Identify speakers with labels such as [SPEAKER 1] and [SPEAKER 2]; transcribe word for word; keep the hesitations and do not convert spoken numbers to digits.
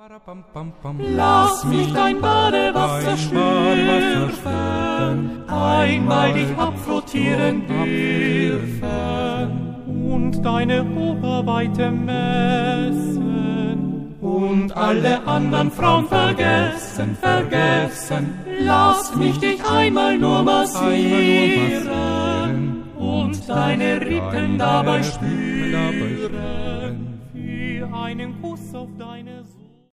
[SPEAKER 1] Lass mich dein Badewasser schlürfen, einmal dich abfrottieren dürfen und deine Oberweite messen und alle anderen Frauen vergessen, vergessen. Lass mich dich einmal nur massieren und deine Rippen dabei spüren, für einen Kuss auf deine